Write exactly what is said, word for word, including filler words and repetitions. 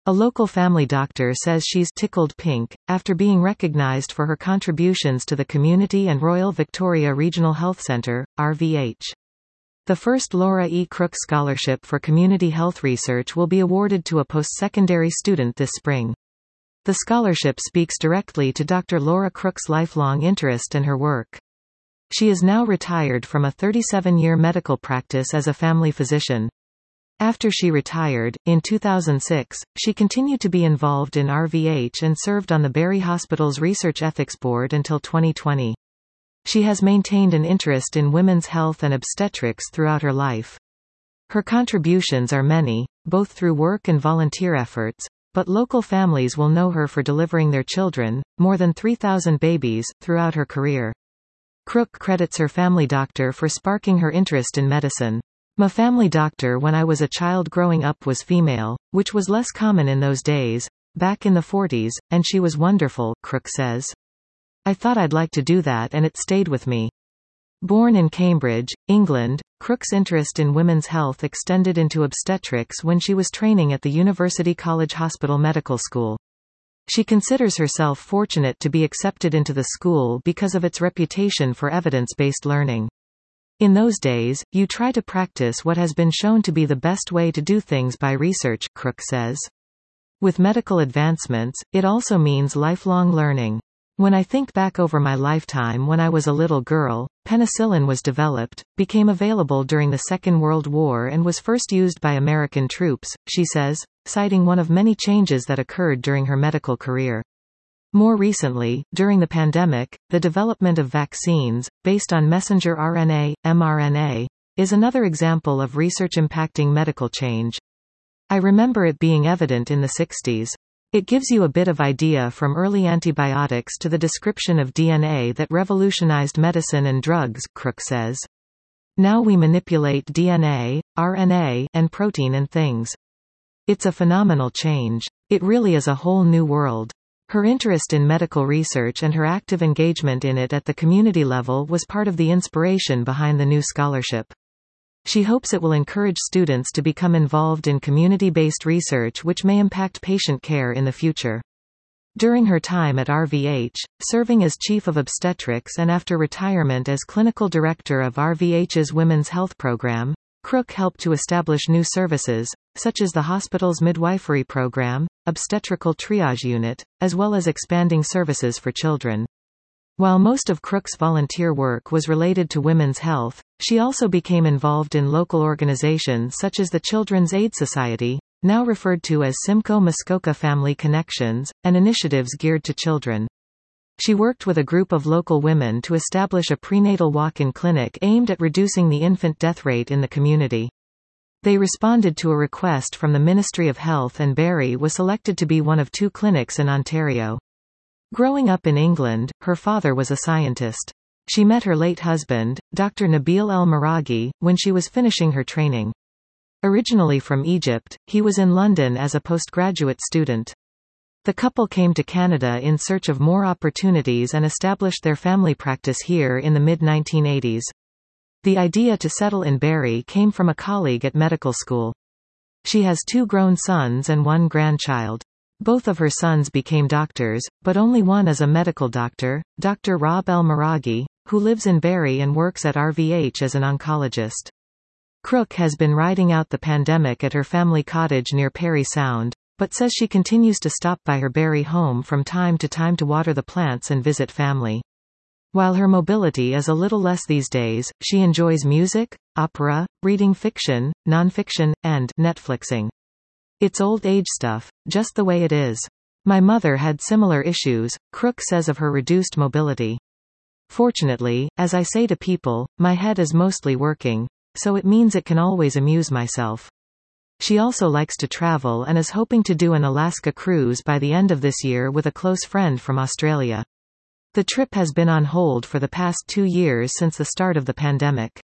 A local family doctor says she's tickled pink, after being recognized for her contributions to the community and Royal Victoria Regional Health Centre, R V H. The first Laura E. Crook Scholarship for Community Health Research will be awarded to a post-secondary student this spring. The scholarship speaks directly to Doctor Laura Crook's lifelong interest and her work. She is now retired from a thirty-seven-year medical practice as a family physician. After she retired, in two thousand six, she continued to be involved in R V H and served on the Barry Hospital's Research Ethics Board until twenty twenty. She has maintained an interest in women's health and obstetrics throughout her life. Her contributions are many, both through work and volunteer efforts, but local families will know her for delivering their children, more than three thousand babies, throughout her career. Crook credits her family doctor for sparking her interest in medicine. "My family doctor when I was a child growing up was female, which was less common in those days, back in the forties, and she was wonderful," Crook says. "I thought I'd like to do that and it stayed with me." Born in Cambridge, England, Crook's interest in women's health extended into obstetrics when she was training at the University College Hospital Medical School. She considers herself fortunate to be accepted into the school because of its reputation for evidence-based learning. "In those days, you try to practice what has been shown to be the best way to do things by research," Crook says. With medical advancements, it also means lifelong learning. "When I think back over my lifetime, when I was a little girl, penicillin was developed, became available during the Second World War and was first used by American troops," she says, citing one of many changes that occurred during her medical career. More recently, during the pandemic, the development of vaccines, based on messenger R N A, mRNA, is another example of research impacting medical change. "I remember it being evident in the sixties. It gives you a bit of idea from early antibiotics to the description of D N A that revolutionized medicine and drugs," Crook says. "Now we manipulate D N A, R N A, and protein and things. It's a phenomenal change. It really is a whole new world." Her interest in medical research and her active engagement in it at the community level was part of the inspiration behind the new scholarship. She hopes it will encourage students to become involved in community-based research which may impact patient care in the future. During her time at R V H, serving as Chief of Obstetrics and after retirement as Clinical Director of R V H's Women's Health Program, Crook helped to establish new services, such as the hospital's midwifery program, obstetrical triage unit, as well as expanding services for children. While most of Crook's volunteer work was related to women's health, she also became involved in local organizations such as the Children's Aid Society, now referred to as Simcoe Muskoka Family Connections, and initiatives geared to children. She worked with a group of local women to establish a prenatal walk-in clinic aimed at reducing the infant death rate in the community. They responded to a request from the Ministry of Health and Barry was selected to be one of two clinics in Ontario. Growing up in England, her father was a scientist. She met her late husband, Doctor Nabil El-Maraghi, when she was finishing her training. Originally from Egypt, he was in London as a postgraduate student. The couple came to Canada in search of more opportunities and established their family practice here in the mid nineteen eighties. The idea to settle in Barrie came from a colleague at medical school. She has two grown sons and one grandchild. Both of her sons became doctors, but only one is a medical doctor, Doctor Rob El-Maraghi, who lives in Barrie and works at R V H as an oncologist. Crook has been riding out the pandemic at her family cottage near Parry Sound, but says she continues to stop by her Barrie home from time to time to water the plants and visit family. While her mobility is a little less these days, she enjoys music, opera, reading fiction, nonfiction, and Netflixing. "It's old age stuff, just the way it is. My mother had similar issues," Crook says of her reduced mobility. "Fortunately, as I say to people, my head is mostly working, so it means it can always amuse myself." She also likes to travel and is hoping to do an Alaska cruise by the end of this year with a close friend from Australia. The trip has been on hold for the past two years since the start of the pandemic.